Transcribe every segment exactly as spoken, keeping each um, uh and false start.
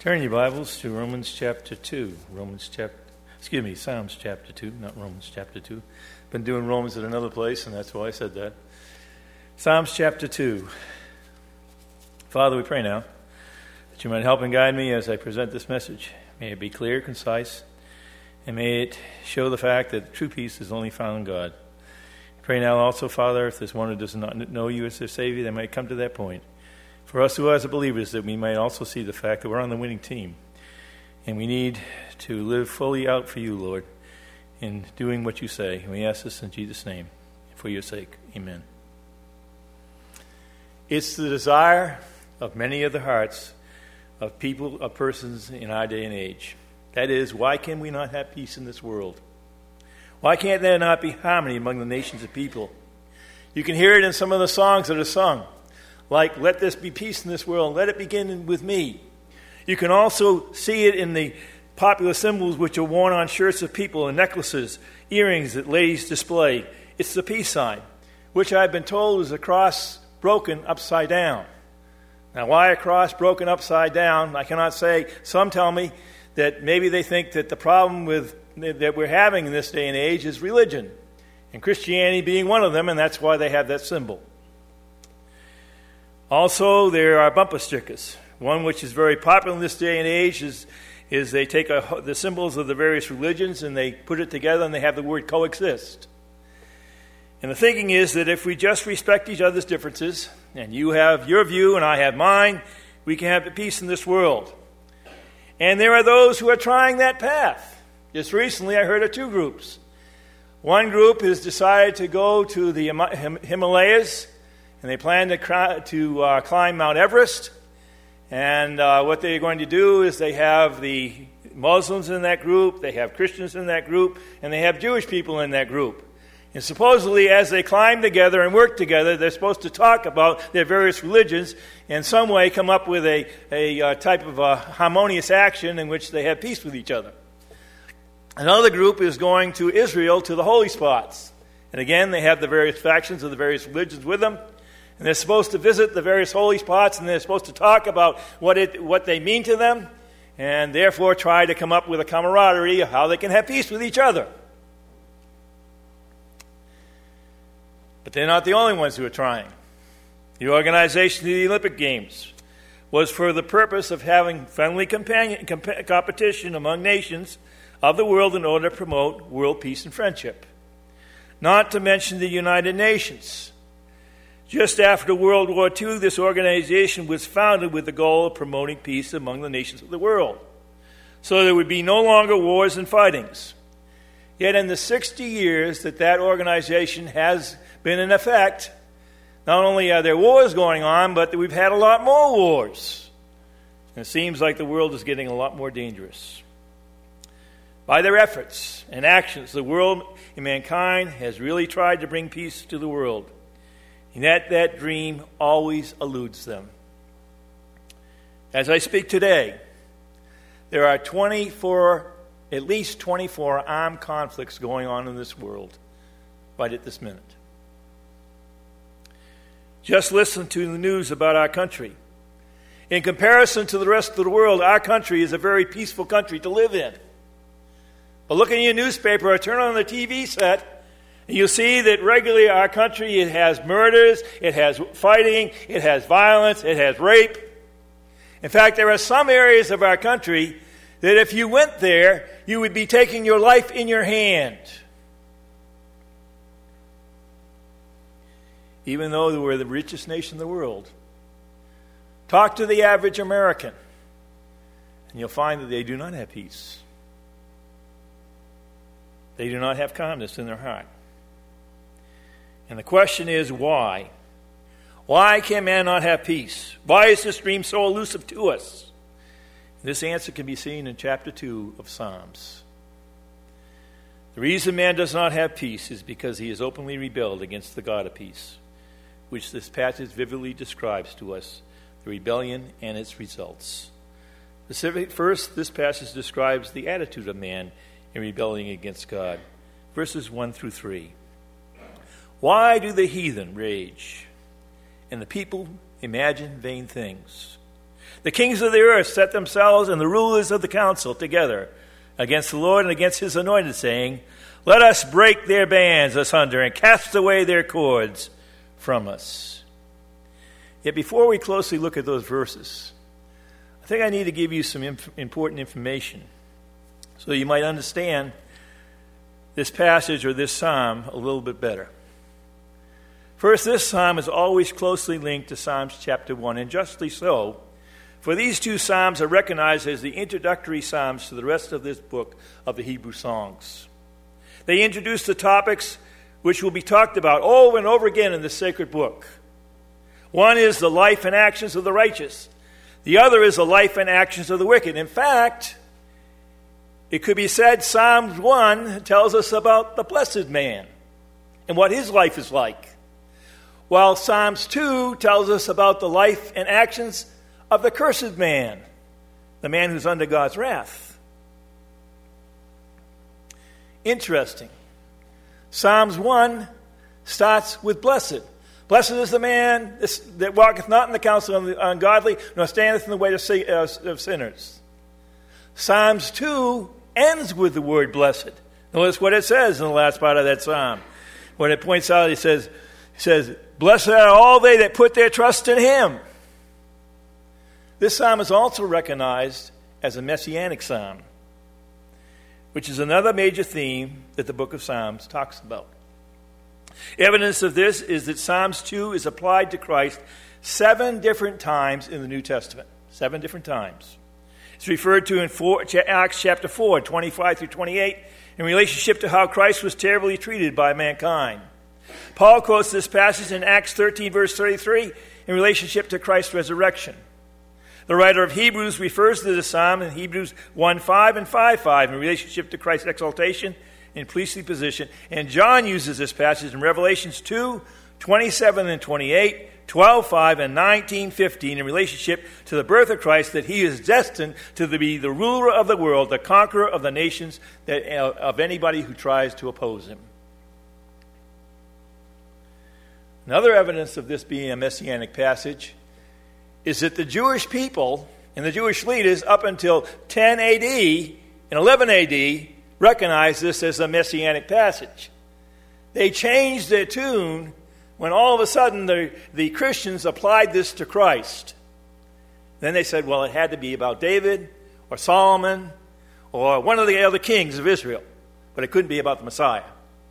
Turn your Bibles to Romans chapter two. Romans chapter, excuse me, Psalms chapter two, not Romans chapter two. Been doing Romans at another place, and that's why I said that. Psalms chapter two. Father, we pray now that you might help and guide me as I present this message. May it be clear, concise, and may it show the fact that true peace is only found in God. Pray now also, Father, if there's one who does not know you as their Savior, they might come to that point. For us who are as believers, that we might also see the fact that we're on the winning team. And we need to live fully out for you, Lord, in doing what you say. And we ask this in Jesus' name, for your sake. Amen. It's the desire of many of the hearts of people, of persons in our day and age. That is, why can we not have peace in this world? Why can't there not be harmony among the nations of people? You can hear it in some of the songs that are sung. Like, let this be peace in this world. Let it begin with me. You can also see it in the popular symbols which are worn on shirts of people and necklaces, earrings that ladies display. It's the peace sign, which I've been told is a cross broken upside down. Now, why a cross broken upside down? I cannot say. Some tell me that maybe they think that the problem with that we're having in this day and age is religion, and Christianity being one of them, and that's why they have that symbol. Also, there are bumper stickers. One which is very popular in this day and age is, is they take a, the symbols of the various religions and they put it together and they have the word coexist. And the thinking is that if we just respect each other's differences, and you have your view and I have mine, we can have peace in this world. And there are those who are trying that path. Just recently I heard of two groups. One group has decided to go to the Him- Himalayas, and they plan to, cr- to uh, climb Mount Everest. And uh, what they're going to do is they have the Muslims in that group, they have Christians in that group, and they have Jewish people in that group. And supposedly, as they climb together and work together, they're supposed to talk about their various religions, and in some way come up with a, a uh, type of a harmonious action in which they have peace with each other. Another group is going to Israel to the holy spots. And again, they have the various factions of the various religions with them. And they're supposed to visit the various holy spots, and they're supposed to talk about what it what they mean to them, and therefore try to come up with a camaraderie of how they can have peace with each other. But they're not the only ones who are trying. The organization of the Olympic Games was for the purpose of having friendly companion, comp- competition among nations of the world in order to promote world peace and friendship. Not to mention the United Nations. Just after World War Two, this organization was founded with the goal of promoting peace among the nations of the world, so there would be no longer wars and fightings. Yet in the sixty years that that organization has been in effect, not only are there wars going on, but we've had a lot more wars. And it seems like the world is getting a lot more dangerous. By their efforts and actions, the world and mankind has really tried to bring peace to the world. And that, that dream always eludes them. As I speak today, there are twenty-four, at least twenty-four armed conflicts going on in this world right at this minute. Just listen to the news about our country. In comparison to the rest of the world, our country is a very peaceful country to live in. But look in your newspaper or turn on the T V set, you'll see that regularly our country, it has murders, it has fighting, it has violence, it has rape. In fact, there are some areas of our country that if you went there, you would be taking your life in your hand. Even though we're the richest nation in the world. Talk to the average American, and you'll find that they do not have peace. They do not have calmness in their heart. And the question is, why? Why can man not have peace? Why is this dream so elusive to us? This answer can be seen in chapter two of Psalms. The reason man does not have peace is because he has openly rebelled against the God of peace, which this passage vividly describes to us, the rebellion and its results. Specific, first, this passage describes the attitude of man in rebelling against God. Verses one through three. Why do the heathen rage, and the people imagine vain things? The kings of the earth set themselves and the rulers of the council together against the Lord and against his anointed, saying, let us break their bands asunder and cast away their cords from us. Yet before we closely look at those verses, I think I need to give you some inf- important information so you might understand this passage or this psalm a little bit better. First, this psalm is always closely linked to Psalms chapter one, and justly so, for these two psalms are recognized as the introductory psalms to the rest of this book of the Hebrew songs. They introduce the topics which will be talked about over and over again in this sacred book. One is the life and actions of the righteous. The other is the life and actions of the wicked. In fact, it could be said Psalm one tells us about the blessed man and what his life is like, while Psalms two tells us about the life and actions of the cursed man, the man who's under God's wrath. Interesting. Psalms one starts with blessed. Blessed is the man that walketh not in the counsel of the ungodly, nor standeth in the way of sinners. Psalms two ends with the word blessed. Notice what it says in the last part of that psalm. When it points out, it says, it says, blessed are all they that put their trust in him. This psalm is also recognized as a messianic psalm, which is another major theme that the book of Psalms talks about. Evidence of this is that Psalms two is applied to Christ seven different times in the New Testament. Seven different times. It's referred to in four, Acts chapter four, twenty-five through twenty-eight, in relationship to how Christ was terribly treated by mankind. Paul quotes this passage in Acts thirteen, verse thirty-three, in relationship to Christ's resurrection. The writer of Hebrews refers to the psalm in Hebrews one five and five five in relationship to Christ's exaltation and priestly position. And John uses this passage in Revelations two, twenty-seven and twenty-eight, twelve five and nineteen fifteen in relationship to the birth of Christ, that he is destined to be the ruler of the world, the conqueror of the nations, that, uh, of anybody who tries to oppose him. Another evidence of this being a messianic passage is that the Jewish people and the Jewish leaders up until ten A D and eleven A D recognized this as a messianic passage. They changed their tune when all of a sudden the, the Christians applied this to Christ. Then they said, well, it had to be about David or Solomon or one of the other kings of Israel, but it couldn't be about the Messiah.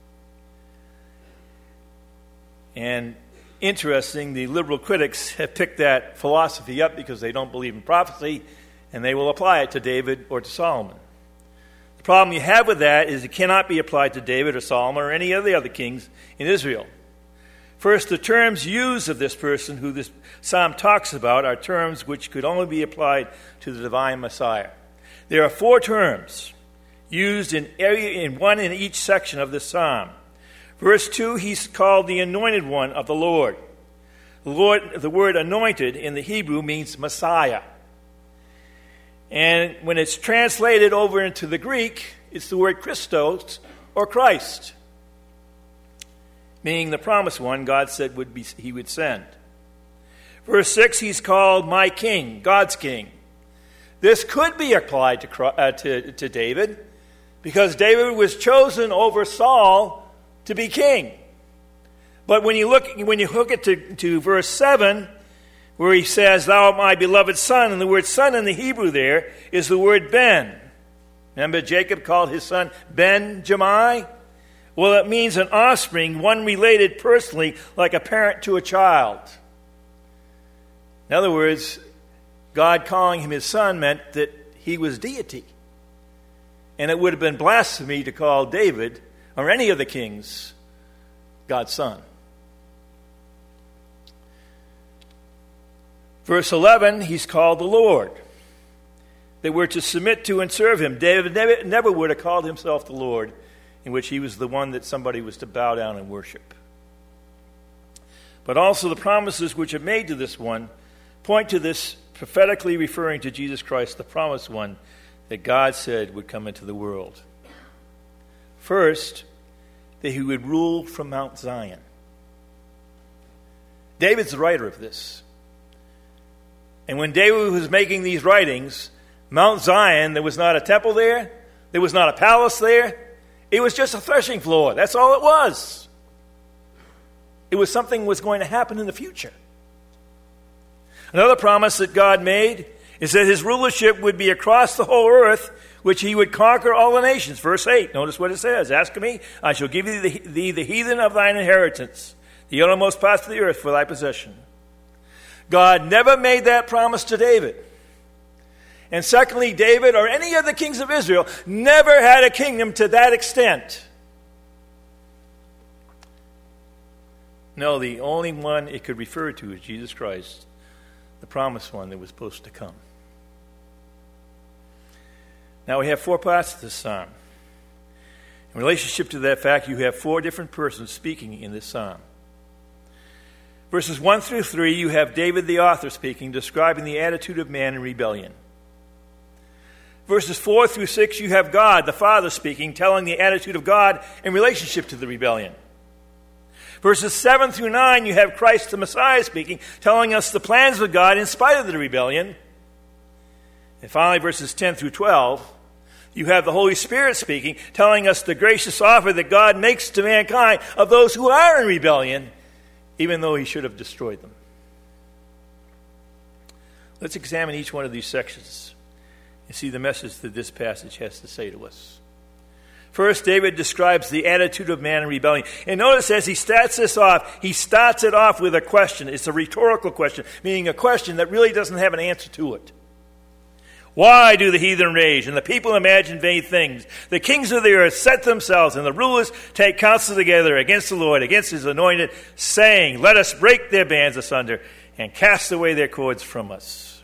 And interesting, the liberal critics have picked that philosophy up because they don't believe in prophecy, and they will apply it to David or to Solomon. The problem you have with that is it cannot be applied to David or Solomon or any of the other kings in Israel. First, the terms used of this person who this psalm talks about are terms which could only be applied to the divine Messiah. There are four terms used in, area, in one in each section of this psalm. Verse two, he's called the anointed one of the Lord. The Lord, the word anointed in the Hebrew means Messiah. And when it's translated over into the Greek, it's the word Christos or Christ, meaning the promised one God said would be he would send. Verse six, he's called my king, God's king. This could be applied to, uh, to, to David because David was chosen over Saul to be king. But when you look when you hook it to, to verse seven, where he says, thou art my beloved son, and the word son in the Hebrew there is the word Ben. Remember Jacob called his son Ben Jemai? Well, it means an offspring, one related personally like a parent to a child. In other words, God calling him his son meant that he was deity. And it would have been blasphemy to call David or any of the kings God's son. Verse eleven, he's called the Lord. They were to submit to and serve him. David never, never would have called himself the Lord, in which he was the one that somebody was to bow down and worship. But also the promises which are made to this one point to this prophetically referring to Jesus Christ, the promised one that God said would come into the world. First, that he would rule from Mount Zion. David's the writer of this. And when David was making these writings, Mount Zion, there was not a temple there. There was not a palace there. It was just a threshing floor. That's all it was. It was something that was going to happen in the future. Another promise that God made is that his rulership would be across the whole earth, which he would conquer all the nations. Verse eight, notice what it says. Ask me, I shall give thee the, thee the heathen of thine inheritance, the uttermost parts of the earth for thy possession. God never made that promise to David. And secondly, David or any of the kings of Israel never had a kingdom to that extent. No, the only one it could refer to is Jesus Christ, the promised one that was supposed to come. Now we have four parts to this psalm. In relationship to that fact, you have four different persons speaking in this psalm. Verses one through three, you have David the author speaking, describing the attitude of man in rebellion. Verses four through six, you have God the Father speaking, telling the attitude of God in relationship to the rebellion. Verses seven through nine, you have Christ the Messiah speaking, telling us the plans of God in spite of the rebellion. And finally, verses ten through twelve, you have the Holy Spirit speaking, telling us the gracious offer that God makes to mankind of those who are in rebellion, even though he should have destroyed them. Let's examine each one of these sections and see the message that this passage has to say to us. First, David describes the attitude of man in rebellion. And notice as he starts this off, he starts it off with a question. It's a rhetorical question, meaning a question that really doesn't have an answer to it. Why do the heathen rage, and the people imagine vain things? The kings of the earth set themselves, and the rulers take counsel together against the Lord, against his anointed, saying, let us break their bands asunder and cast away their cords from us.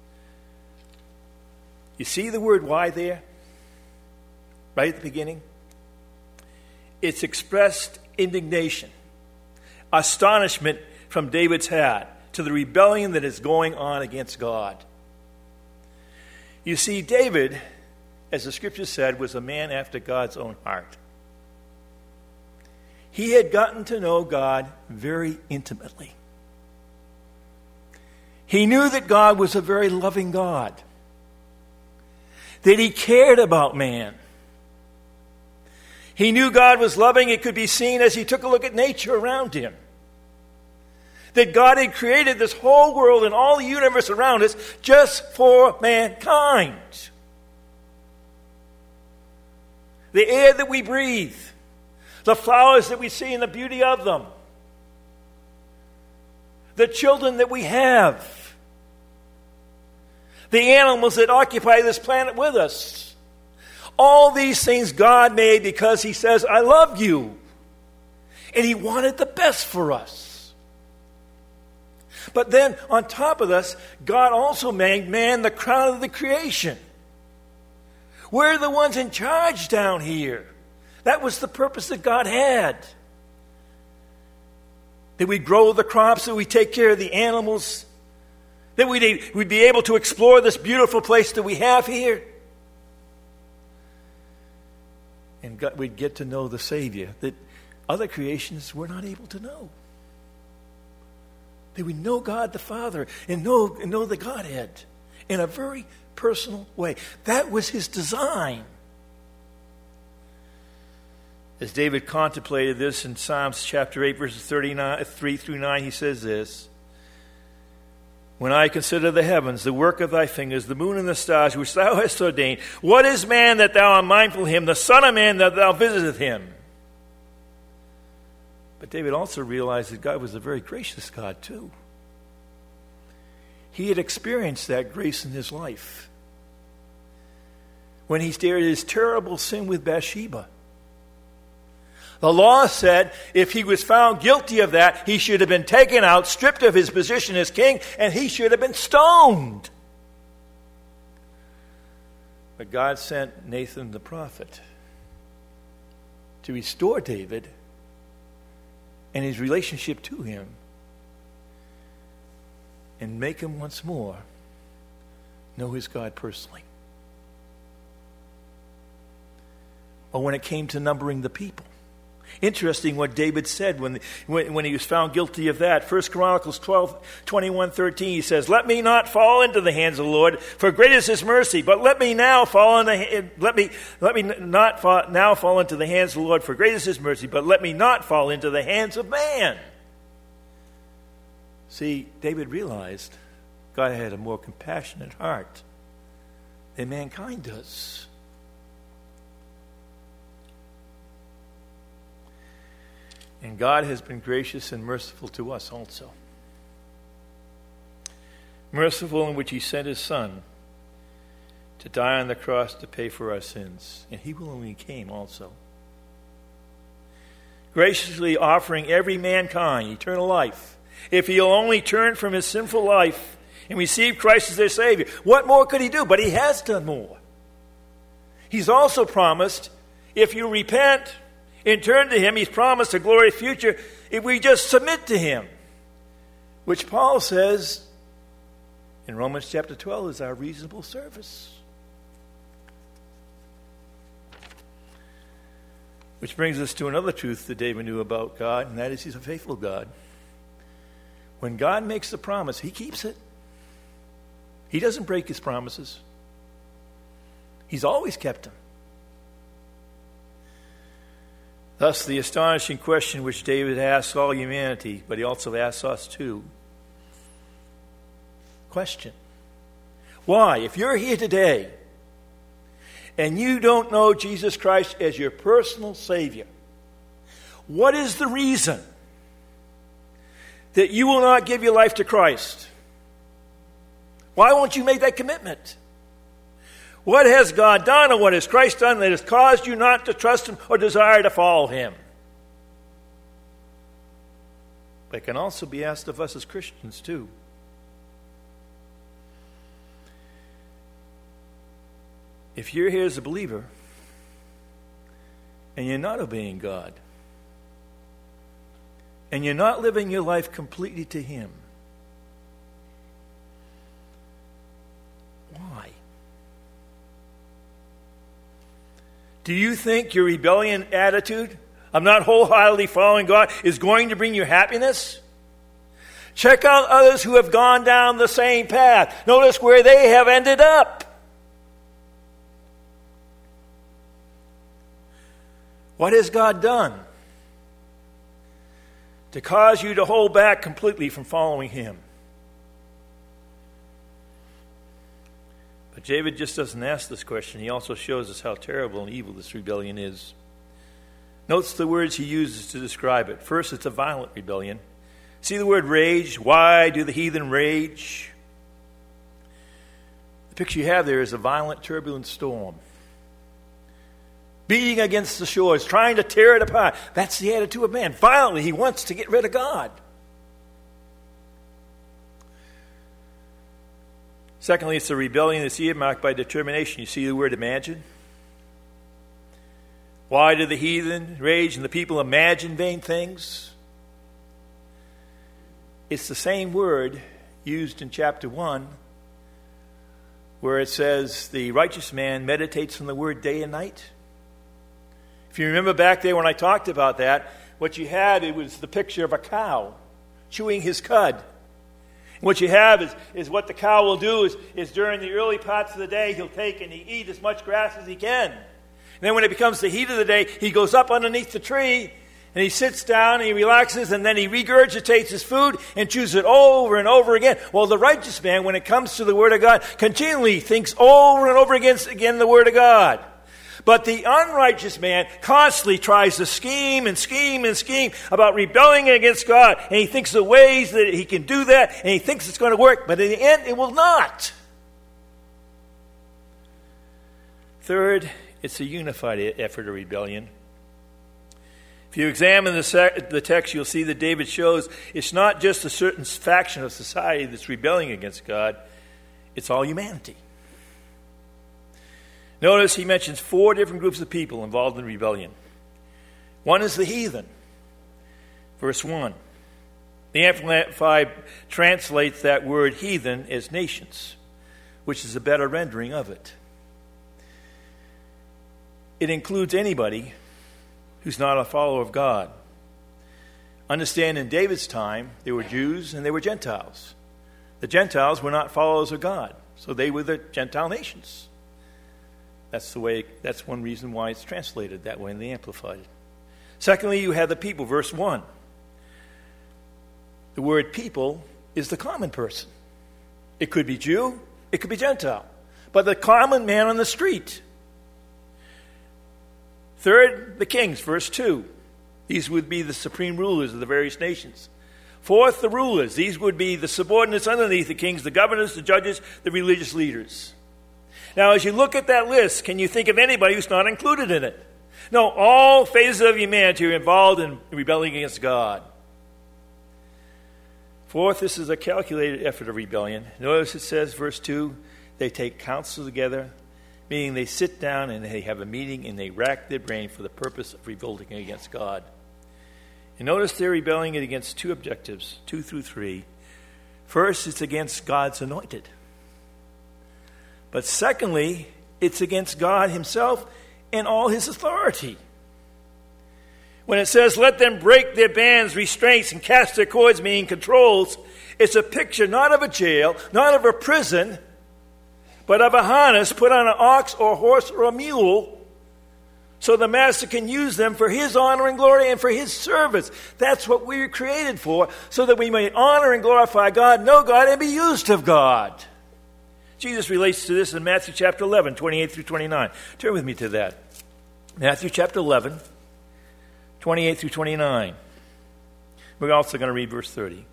You see the word why there? Right at the beginning? It's expressed indignation, astonishment from David's heart to the rebellion that is going on against God. You see, David, as the scripture said, was a man after God's own heart. He had gotten to know God very intimately. He knew that God was a very loving God, that he cared about man. He knew God was loving. It could be seen as he took a look at nature around him. That God had created this whole world and all the universe around us just for mankind. The air that we breathe, the flowers that we see and the beauty of them, the children that we have, the animals that occupy this planet with us. All these things God made because he says, I love you. And he wanted the best for us. But then, on top of this, God also made man the crown of the creation. We're the ones in charge down here. That was the purpose that God had. That we grow the crops, that we take care of the animals, that we'd, we'd be able to explore this beautiful place that we have here. And God, we'd get to know the Savior that other creations were not able to know. That we know God the Father and know, and know the Godhead in a very personal way. That was his design. As David contemplated this in Psalms chapter eight, verses thirty-nine, three through nine, he says this, when I consider the heavens, the work of thy fingers, the moon and the stars, which thou hast ordained, what is man that thou art mindful of him, the son of man that thou visiteth him? But David also realized that God was a very gracious God too. He had experienced that grace in his life when he stared at his terrible sin with Bathsheba. The law said if he was found guilty of that, he should have been taken out, stripped of his position as king, and he should have been stoned. But God sent Nathan the prophet to restore David and his relationship to him and make him once more know his God personally. Or when it came to numbering the people, Interesting what David said when, when, when he was found guilty of that. First Chronicles twelve, twenty-one, thirteen, he says, "Let me not fall into the hands of the Lord, for great is his mercy. But let me now fall into let me let me not fall, now fall into the hands of the Lord, for great is his mercy. But let me not fall into the hands of man." See, David realized God had a more compassionate heart than mankind does. And God has been gracious and merciful to us also. Merciful in which he sent his Son to die on the cross to pay for our sins. And he willingly came also. Graciously offering every mankind eternal life, if he'll only turn from his sinful life and receive Christ as their Savior. What more could he do? But he has done more. He's also promised, if you repent and turn to him, he's promised a glorious future if we just submit to him, which Paul says in Romans chapter twelve is our reasonable service. Which brings us to another truth that David knew about God, and that is he's a faithful God. When God makes a promise, he keeps it. He doesn't break his promises. He's always kept them. Thus, the astonishing question which David asks all humanity, but he also asks us too. Question. Why? If you're here today and you don't know Jesus Christ as your personal Savior, what is the reason that you will not give your life to Christ? Why won't you make that commitment? What has God done or what has Christ done that has caused you not to trust him or desire to follow him? But it can also be asked of us as Christians too. If you're here as a believer and you're not obeying God and you're not living your life completely to him, why? Do you think your rebellion attitude of not wholeheartedly following God is going to bring you happiness? Check out others who have gone down the same path. Notice where they have ended up. What has God done to cause you to hold back completely from following him? But David just doesn't ask this question. He also shows us how terrible and evil this rebellion is. Notice the words he uses to describe it. First, it's a violent rebellion. See the word rage? Why do the heathen rage? The picture you have there is a violent, turbulent storm. Beating against the shores, trying to tear it apart. That's the attitude of man. Violently, he wants to get rid of God. Secondly, it's a rebellion that's earmarked by determination. You see the word imagine? Why do the heathen rage and the people imagine vain things? It's the same word used in chapter one where it says the righteous man meditates on the word day and night. If you remember back there when I talked about that, what you had, it was the picture of a cow chewing his cud. What you have is, is what the cow will do is, is during the early parts of the day, he'll take and he eat as much grass as he can. And then when it becomes the heat of the day, he goes up underneath the tree and he sits down and he relaxes and then he regurgitates his food and chews it over and over again. Well, the righteous man, when it comes to the Word of God, continually thinks over and over again, again the Word of God. But the unrighteous man constantly tries to scheme and scheme and scheme about rebelling against God. And he thinks of ways that he can do that. And he thinks it's going to work. But in the end, it will not. Third, it's a unified effort of rebellion. If you examine the, sec- the text, you'll see that David shows it's not just a certain faction of society that's rebelling against God. It's all humanity. Notice he mentions four different groups of people involved in rebellion. One is the heathen. Verse one. The Amplified translates that word heathen as nations, which is a better rendering of it. It includes anybody who's not a follower of God. Understand, in David's time, there were Jews and there were Gentiles. The Gentiles were not followers of God, so they were the Gentile nations. That's the way. That's one reason why it's translated that way in the Amplified. Secondly, you have the people, verse one. The word people is the common person. It could be Jew, it could be Gentile, but the common man on the street. Third, the kings, verse two. These would be the supreme rulers of the various nations. Fourth, the rulers. These would be the subordinates underneath the kings, the governors, the judges, the religious leaders. Now, as you look at that list, can you think of anybody who's not included in it? No, all phases of humanity are involved in rebelling against God. Fourth, this is a calculated effort of rebellion. Notice it says, verse two, they take counsel together, meaning they sit down and they have a meeting and they rack their brain for the purpose of revolting against God. And notice they're rebelling against two objectives, two through three. First, it's against God's anointed. But secondly, it's against God himself and all his authority. When it says, let them break their bands, restraints, and cast their cords, meaning controls, it's a picture not of a jail, not of a prison, but of a harness put on an ox or a horse or a mule, so the master can use them for his honor and glory and for his service. That's what we were created for, so that we may honor and glorify God, know God, and be used of God. Jesus relates to this in Matthew chapter eleven, twenty-eight through twenty-nine. Turn with me to that. Matthew chapter eleven, twenty-eight through twenty-nine. We're also going to read verse thirty.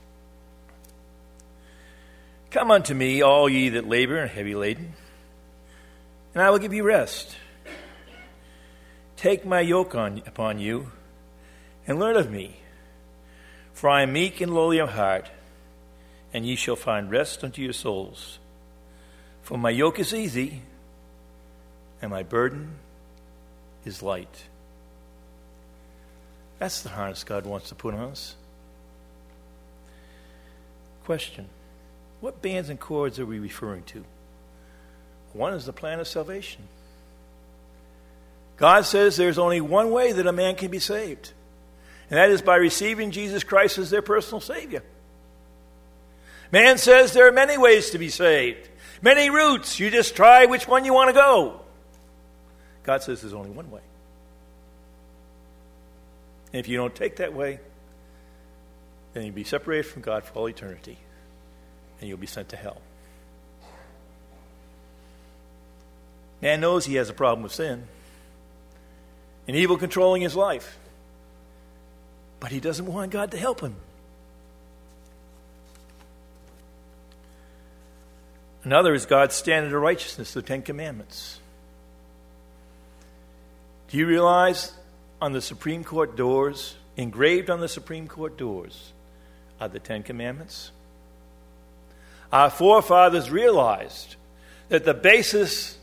Come unto me, all ye that labor and are heavy laden, and I will give you rest. Take my yoke on, upon you, and learn of me, for I am meek and lowly of heart, and ye shall find rest unto your souls. For my yoke is easy, and my burden is light. That's the harness God wants to put on us. Question: what bands and cords are we referring to? One is the plan of salvation. God says there's only one way that a man can be saved, and that is by receiving Jesus Christ as their personal Savior. Man says there are many ways to be saved, many routes. You just try which one you want to go. God says there's only one way. And if you don't take that way, then you'll be separated from God for all eternity, and you'll be sent to hell. Man knows he has a problem with sin and evil controlling his life, but he doesn't want God to help him. Another is God's standard of righteousness, the Ten Commandments. Do you realize on the Supreme Court doors, engraved on the Supreme Court doors, are the Ten Commandments? Our forefathers realized that the basis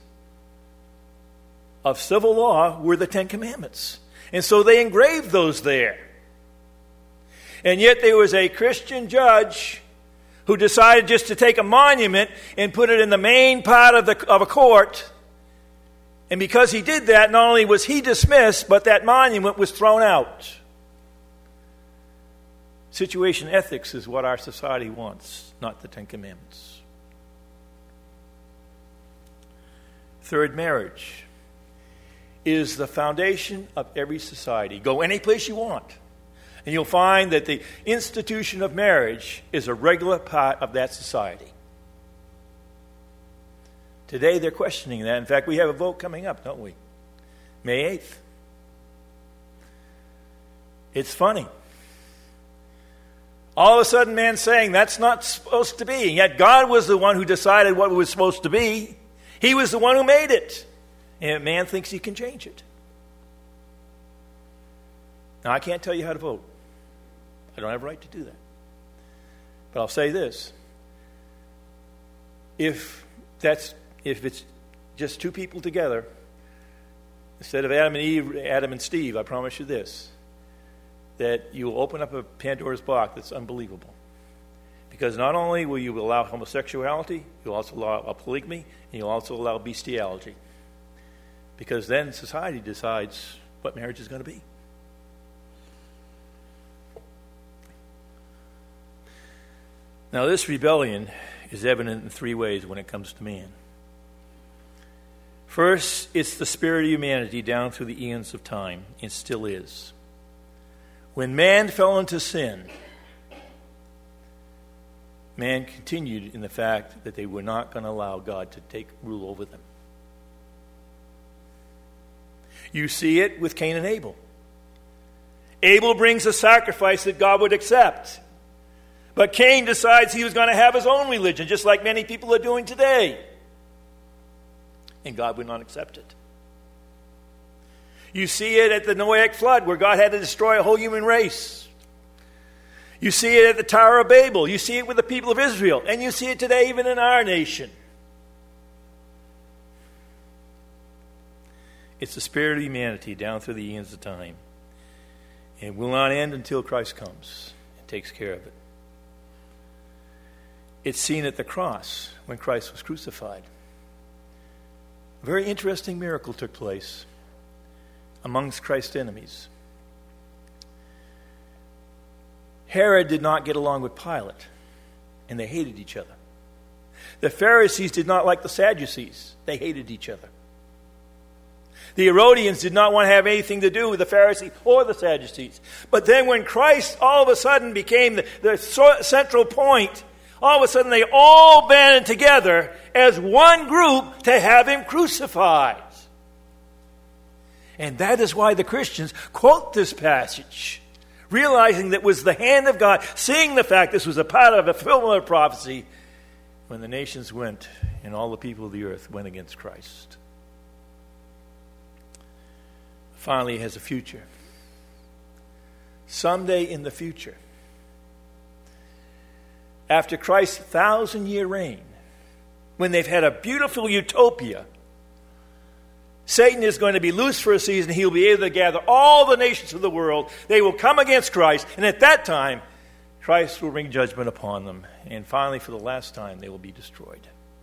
of civil law were the Ten Commandments. And so they engraved those there. And yet there was a Christian judge who decided just to take a monument and put it in the main part of, the, of a court. And because he did that, not only was he dismissed, but that monument was thrown out. Situation ethics is what our society wants, not the Ten Commandments. Third, marriage is the foundation of every society. Go any place you want, and you'll find that the institution of marriage is a regular part of that society. Today they're questioning that. In fact, we have a vote coming up, don't we? May eighth. It's funny. All of a sudden, man's saying that's not supposed to be. And yet God was the one who decided what it was supposed to be. He was the one who made it. And man thinks he can change it. Now, I can't tell you how to vote. I don't have a right to do that. But I'll say this. If that's if it's just two people together, instead of Adam and Eve, Adam and Steve, I promise you this, that you will open up a Pandora's box that's unbelievable. Because not only will you allow homosexuality, you'll also allow polygamy, and you'll also allow bestiality. Because then society decides what what marriage is going to be. Now, this rebellion is evident in three ways when it comes to man. First, it's the spirit of humanity down through the eons of time. It still is. When man fell into sin, man continued in the fact that they were not going to allow God to take rule over them. You see it with Cain and Abel. Abel brings a sacrifice that God would accept. But Cain decides he was going to have his own religion, just like many people are doing today. And God would not accept it. You see it at the Noahic flood, where God had to destroy a whole human race. You see it at the Tower of Babel. You see it with the people of Israel. And you see it today even in our nation. It's the spirit of humanity down through the eons of time. And it will not end until Christ comes and takes care of it. It's seen at the cross when Christ was crucified. A very interesting miracle took place amongst Christ's enemies. Herod did not get along with Pilate, and they hated each other. The Pharisees did not like the Sadducees. They hated each other. The Herodians did not want to have anything to do with the Pharisees or the Sadducees. But then when Christ all of a sudden became the, the central point, all of a sudden they all banded together as one group to have him crucified. And that is why the Christians quote this passage, realizing that it was the hand of God, seeing the fact this was a part of a fulfillment of prophecy when the nations went and all the people of the earth went against Christ. Finally, it has a future. Someday in the future, after Christ's thousand-year reign, when they've had a beautiful utopia, Satan is going to be loose for a season. He'll be able to gather all the nations of the world. They will come against Christ. And at that time, Christ will bring judgment upon them. And finally, for the last time, they will be destroyed.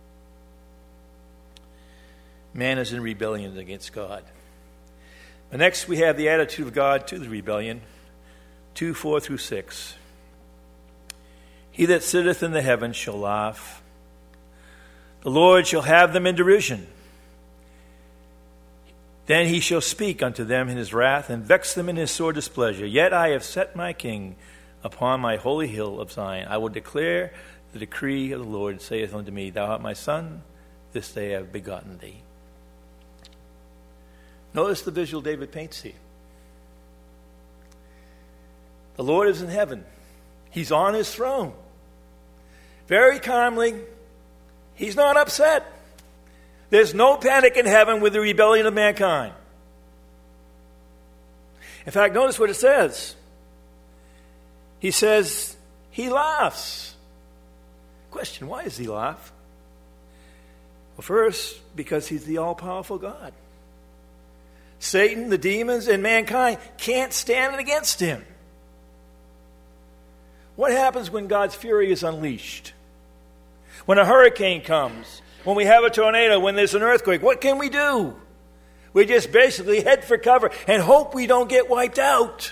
Man is in rebellion against God. But next, we have the attitude of God to the rebellion. two, four through six. He that sitteth in the heavens shall laugh. The Lord shall have them in derision. Then he shall speak unto them in his wrath, and vex them in his sore displeasure. Yet I have set my king upon my holy hill of Zion. I will declare the decree of the Lord, saith unto me, Thou art my son, this day I have begotten thee. Notice the visual David paints here. The Lord is in heaven. He's on his throne. Very calmly. He's not upset. There's no panic in heaven with the rebellion of mankind. In fact, notice what it says. He says, he laughs. Question, why does he laugh? Well, first, because he's the all-powerful God. Satan, the demons, and mankind can't stand against him. What happens when God's fury is unleashed? When a hurricane comes, when we have a tornado, when there's an earthquake, what can we do? We just basically head for cover and hope we don't get wiped out.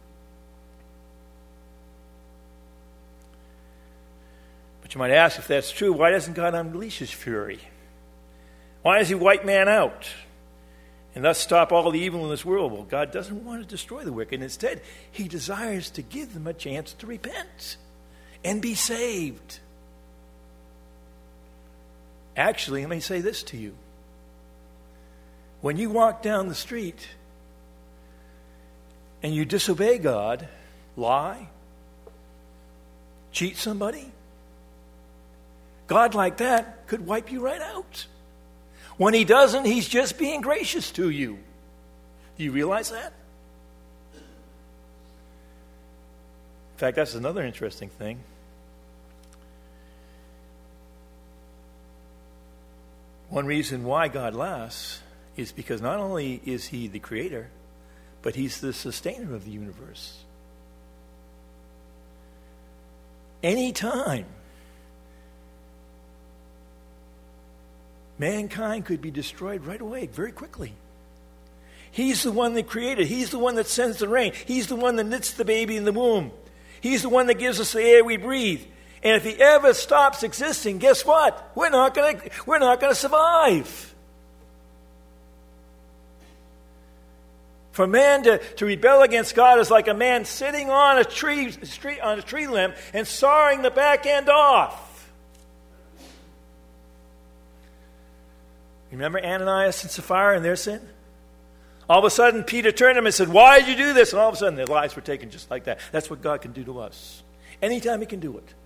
But you might ask, if that's true, why doesn't God unleash his fury? Why does he wipe man out and thus stop all the evil in this world? Well, God doesn't want to destroy the wicked. Instead, he desires to give them a chance to repent and be saved. Actually, let me say this to you. When you walk down the street and you disobey God, lie, cheat somebody, God like that could wipe you right out. When he doesn't, he's just being gracious to you. Do you realize that? In fact, that's another interesting thing. One reason why God laughs is because not only is he the creator, but he's the sustainer of the universe. Anytime mankind could be destroyed right away, very quickly. He's the one that created. He's the one that sends the rain. He's the one that knits the baby in the womb. He's the one that gives us the air we breathe. And if he ever stops existing, guess what? We're not going to we're not going to survive. For man to, to rebel against God is like a man sitting on a tree, tree on a tree limb and sawing the back end off. Remember Ananias and Sapphira and their sin? All of a sudden, Peter turned to him and said, "Why did you do this?" And all of a sudden, their lives were taken just like that. That's what God can do to us. Anytime he can do it.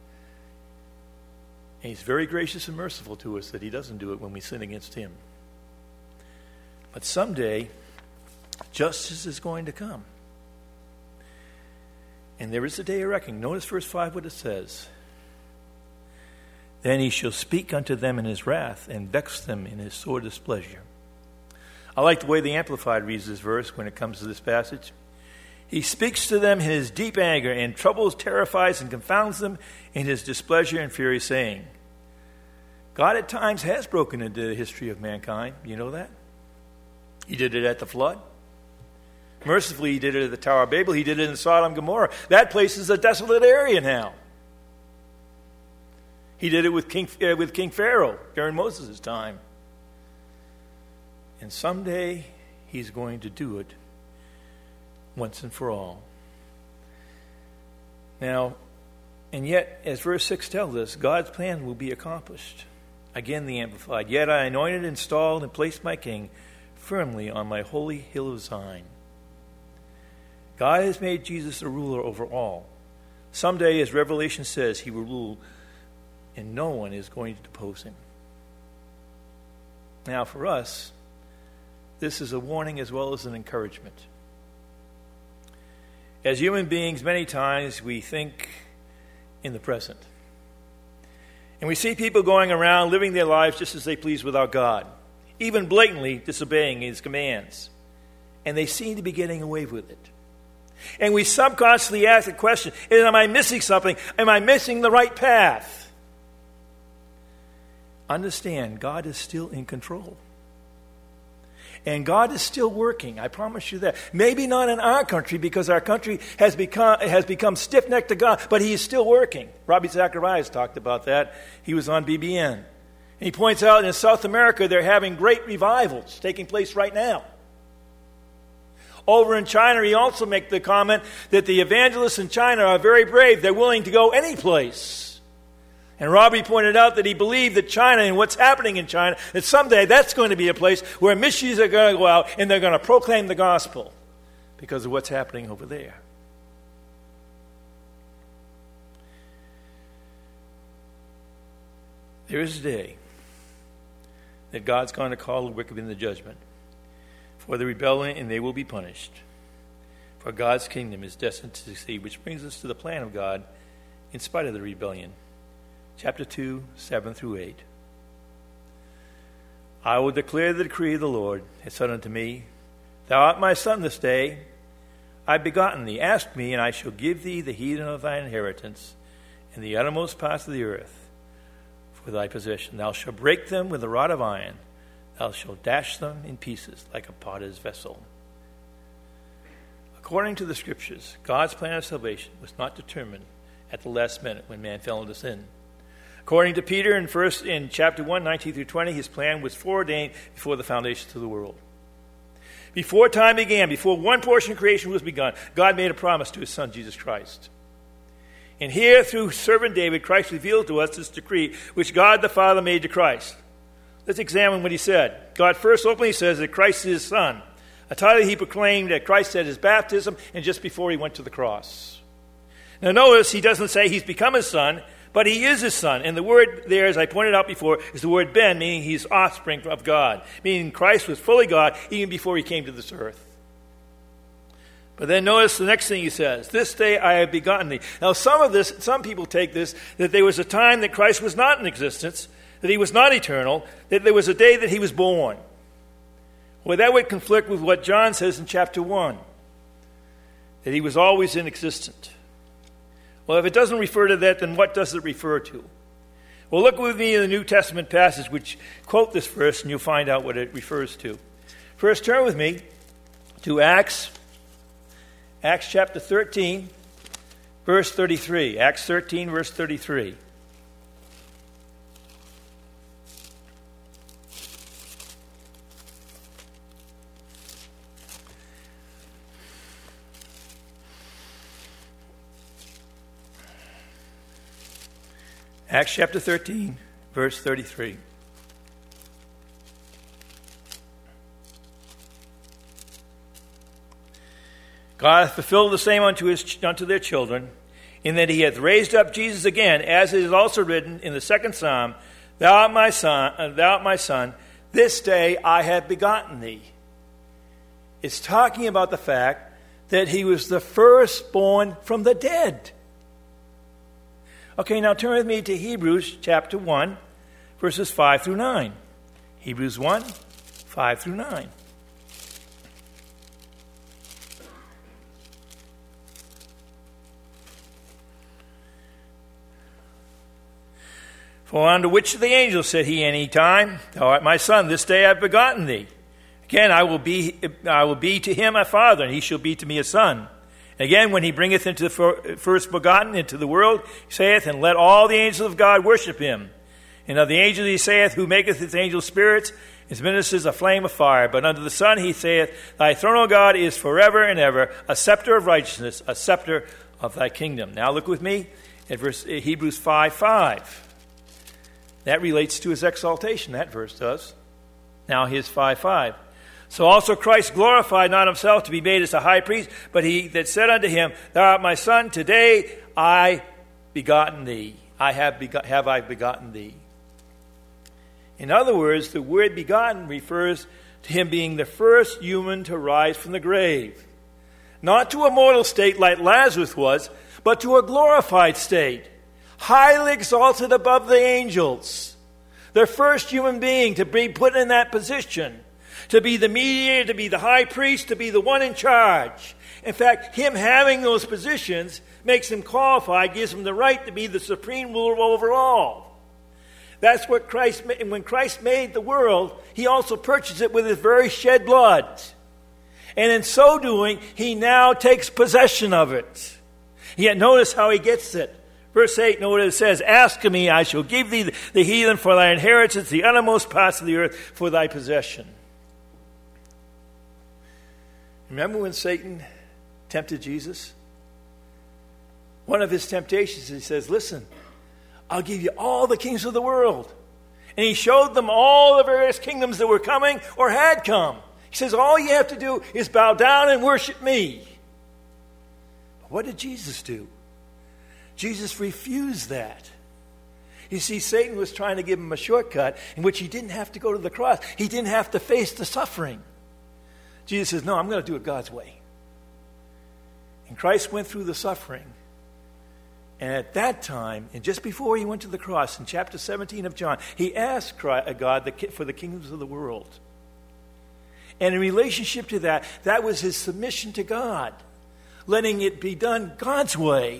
And he's very gracious and merciful to us that he doesn't do it when we sin against him. But someday, justice is going to come. And there is a day of reckoning. Notice verse five what it says. Then he shall speak unto them in his wrath and vex them in his sore displeasure. I like the way the Amplified reads this verse when it comes to this passage. He speaks to them in his deep anger and troubles, terrifies, and confounds them in his displeasure and fury, saying, God at times has broken into the history of mankind. You know that? He did it at the flood. Mercifully, he did it at the Tower of Babel. He did it in Sodom and Gomorrah. That place is a desolate area now. He did it with King, uh, with King Pharaoh during Moses' time. And someday, he's going to do it once and for all. Now, and yet, as verse six tells us, God's plan will be accomplished. Again, the Amplified. Yet I anointed, installed, and placed my king firmly on my holy hill of Zion. God has made Jesus a ruler over all. Someday, as Revelation says, he will rule, and no one is going to depose him. Now, for us, this is a warning as well as an encouragement. As human beings, many times we think in the present. And we see people going around living their lives just as they please without God, even blatantly disobeying his commands. And they seem to be getting away with it. And we subconsciously ask the question, am I missing something? Am I missing the right path? Understand, God is still in control. And God is still working. I promise you that. Maybe not in our country because our country has become has become stiff-necked to God, but he is still working. Robbie Zacharias talked about that. He was on B B N. And he points out in South America they're having great revivals taking place right now. Over in China, he also makes the comment that the evangelists in China are very brave. They're willing to go any place. And Robbie pointed out that he believed that China and what's happening in China, that someday that's going to be a place where missionaries are going to go out and they're going to proclaim the gospel because of what's happening over there. There is a day that God's going to call the wicked into judgment for the rebellion, and they will be punished. For God's kingdom is destined to succeed, which brings us to the plan of God in spite of the rebellion. Chapter two, seven through eight. I will declare the decree of the Lord, has said unto me, Thou art my son this day. I have begotten thee. Ask me, and I shall give thee the heathen of thine inheritance, and the uttermost parts of the earth for thy possession. Thou shalt break them with a rod of iron. Thou shalt dash them in pieces like a potter's vessel. According to the Scriptures, God's plan of salvation was not determined at the last minute when man fell into sin. According to Peter in first in chapter one, nineteen through twenty, his plan was foreordained before the foundations of the world. Before time began, before one portion of creation was begun, God made a promise to his Son, Jesus Christ. And here, through servant David, Christ revealed to us this decree which God the Father made to Christ. Let's examine what he said. God first openly says that Christ is his Son, a title he proclaimed at Christ at his baptism and just before he went to the cross. Now notice he doesn't say he's become his son, but he is his son. And the word there, as I pointed out before, is the word ben, meaning he's offspring of God. Meaning Christ was fully God even before he came to this earth. But then notice the next thing he says, this day I have begotten thee. Now some of this, some people take this, that there was a time that Christ was not in existence, that he was not eternal, that there was a day that he was born. Well, that would conflict with what John says in chapter one, that he was always in existence. Well, if it doesn't refer to that, then what does it refer to? Well, look with me in the New Testament passage, which quote this verse, and you'll find out what it refers to. First, turn with me to Acts, Acts chapter thirteen, verse thirty-three. Acts thirteen, verse thirty-three. Acts chapter thirteen, verse thirty-three. God hath fulfilled the same unto, his, unto their children, in that he hath raised up Jesus again, as it is also written in the second psalm, Thou art my son, uh, thou art my son, this day I have begotten thee. It's talking about the fact that he was the firstborn from the dead. Okay, now turn with me to Hebrews chapter one, verses five through nine. Hebrews one, five through nine. For unto which of the angels said he any time, Thou art my son, this day I have begotten thee. Again, I will be I will be to him a father, and he shall be to me a son. Again, when he bringeth into the first begotten into the world, he saith, And let all the angels of God worship him. And of the angels he saith, Who maketh his angels spirits, his ministers a flame of fire. But unto the Son he saith, Thy throne, O God, is forever and ever, a scepter of righteousness, a scepter of thy kingdom. Now look with me at verse Hebrews five five. That relates to his exaltation, that verse does. Now here's five five. So also Christ glorified not himself to be made as a high priest, but he that said unto him, Thou art my son, today I begotten thee. I have, bego- have I begotten thee. In other words, the word begotten refers to him being the first human to rise from the grave. Not to a mortal state like Lazarus was, but to a glorified state, highly exalted above the angels. The first human being to be put in that position. To be the mediator, to be the high priest, to be the one in charge. In fact, him having those positions makes him qualified, gives him the right to be the supreme ruler over all. That's what Christ made. When Christ made the world, he also purchased it with his very shed blood. And in so doing, he now takes possession of it. Yet notice how he gets it. Verse eight, notice it says, Ask of me, I shall give thee the heathen for thy inheritance, the uttermost parts of the earth for thy possession. Remember when Satan tempted Jesus? One of his temptations, he says, Listen, I'll give you all the kings of the world. And he showed them all the various kingdoms that were coming or had come. He says, all you have to do is bow down and worship me. But what did Jesus do? Jesus refused that. You see, Satan was trying to give him a shortcut in which he didn't have to go to the cross. He didn't have to face the suffering. Jesus says, no, I'm going to do it God's way. And Christ went through the suffering. And at that time, and just before he went to the cross, in chapter seventeen of John, he asked God for the kingdoms of the world. And in relationship to that, that was his submission to God, letting it be done God's way.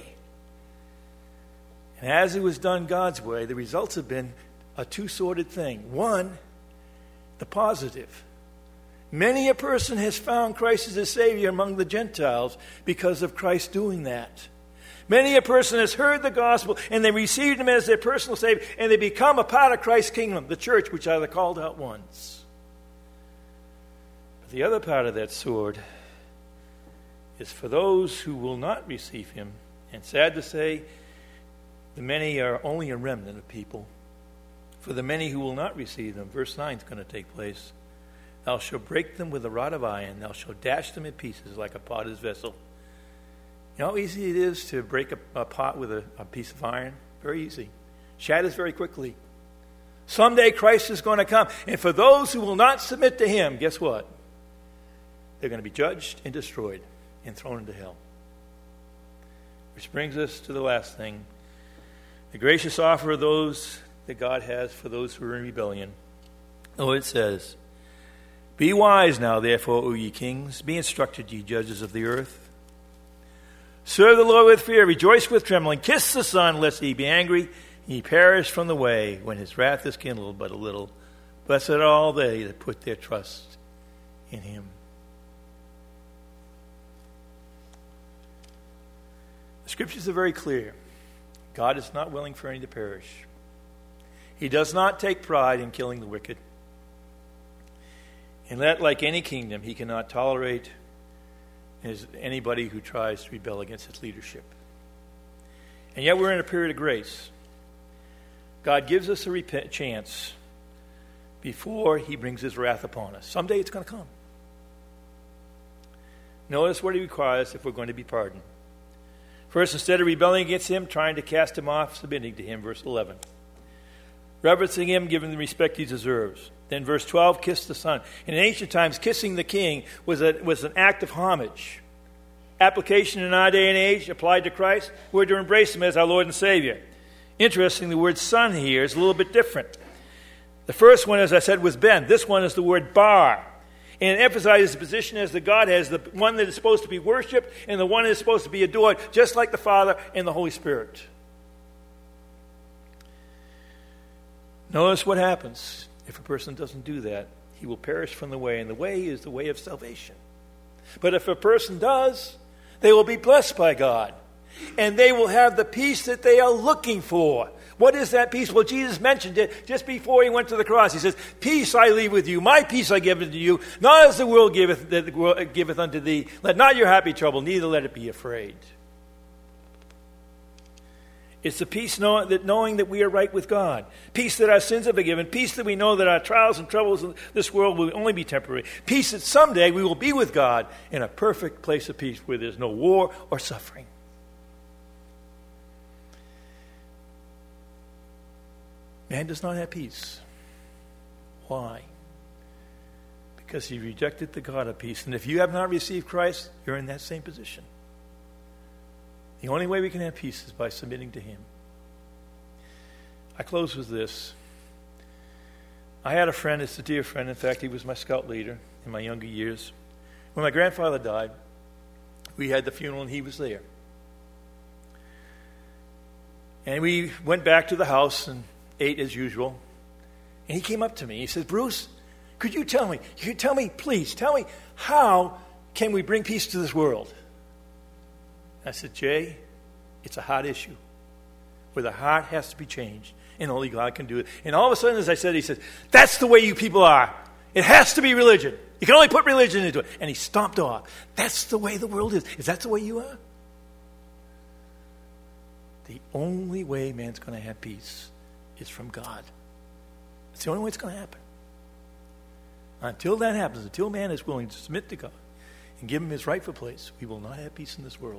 And as it was done God's way, the results have been a two-sorted thing. One, the positive. Many a person has found Christ as a Savior among the Gentiles because of Christ doing that. Many a person has heard the gospel and they received him as their personal Savior and they become a part of Christ's kingdom, the church, which are the called out ones. But the other part of that sword is for those who will not receive him. And sad to say, the many are only a remnant of people. For the many who will not receive them, verse nine is going to take place. Thou shalt break them with a rod of iron. Thou shalt dash them in pieces like a potter's vessel. You know how easy it is to break a, a pot with a, a piece of iron? Very easy. Shatters very quickly. Someday Christ is going to come. And for those who will not submit to him, guess what? They're going to be judged and destroyed and thrown into hell. Which brings us to the last thing. The gracious offer of those that God has for those who are in rebellion. Oh, it says, Be wise now, therefore, O ye kings. Be instructed, ye judges of the earth. Serve the Lord with fear. Rejoice with trembling. Kiss the Son, lest he be angry, and ye perish from the way, when his wrath is kindled but a little. Blessed are all they that put their trust in him. Scriptures are very clear. God is not willing for any to perish. He does not take pride in killing the wicked. And that, like any kingdom, he cannot tolerate is anybody who tries to rebel against its leadership. And yet we're in a period of grace. God gives us a rep- chance before he brings his wrath upon us. Someday it's going to come. Notice what he requires if we're going to be pardoned. First, instead of rebelling against him, trying to cast him off, submitting to him, verse eleven. Reverencing him, giving the respect he deserves. Then verse twelve, kiss the Son. In ancient times, kissing the king was, a, was an act of homage. Application in our day and age, applied to Christ, we're to embrace him as our Lord and Savior. Interesting, the word son here is a little bit different. The first one, as I said, was ben. This one is the word bar. And it emphasizes the position as the Godhead, as the one that is supposed to be worshipped and the one that is supposed to be adored, just like the Father and the Holy Spirit. Notice what happens if a person doesn't do that. He will perish from the way, and the way is the way of salvation. But if a person does, they will be blessed by God, and they will have the peace that they are looking for. What is that peace? Well, Jesus mentioned it just before he went to the cross. He says, peace I leave with you, my peace I give unto you, not as the world giveth, that the world giveth unto thee. Let not your heart be troubled, neither let it be afraid. It's the peace knowing that, knowing that we are right with God. Peace that our sins are forgiven. Peace that we know that our trials and troubles in this world will only be temporary. Peace that someday we will be with God in a perfect place of peace where there's no war or suffering. Man does not have peace. Why? Because he rejected the God of peace. And if you have not received Christ, you're in that same position. The only way we can have peace is by submitting to him. I close with this. I had a friend, it's a dear friend. In fact, he was my scout leader in my younger years. When my grandfather died, we had the funeral and he was there. And we went back to the house and ate as usual. And he came up to me. He said, Bruce, could you tell me, could you tell me, please, tell me, how can we bring peace to this world? I said, Jay, it's a hard issue where the heart has to be changed, and only God can do it. And all of a sudden, as I said, he said, that's the way you people are. It has to be religion. You can only put religion into it. And he stomped off. That's the way the world is. Is that the way you are? The only way man's going to have peace is from God. It's the only way it's going to happen. Until that happens, until man is willing to submit to God and give him his rightful place, we will not have peace in this world.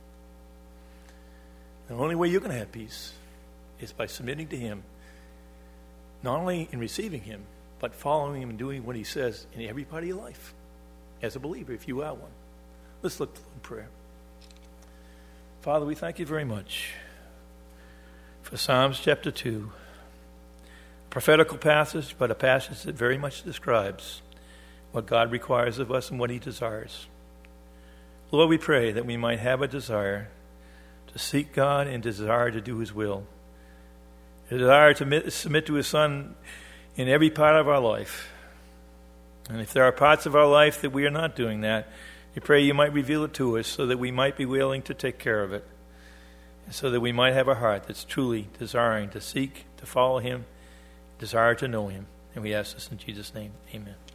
The only way you're going to have peace is by submitting to him, not only in receiving him, but following him and doing what he says in every part of your life as a believer, if you are one. Let's look in prayer. Father, we thank you very much for Psalms chapter two. Prophetical passage, but a passage that very much describes what God requires of us and what he desires. Lord, we pray that we might have a desire to seek God and desire to do his will. A desire to submit to his Son in every part of our life. And if there are parts of our life that we are not doing that, we pray you might reveal it to us so that we might be willing to take care of it. And so that we might have a heart that's truly desiring to seek, to follow him, desire to know him. And we ask this in Jesus' name. Amen.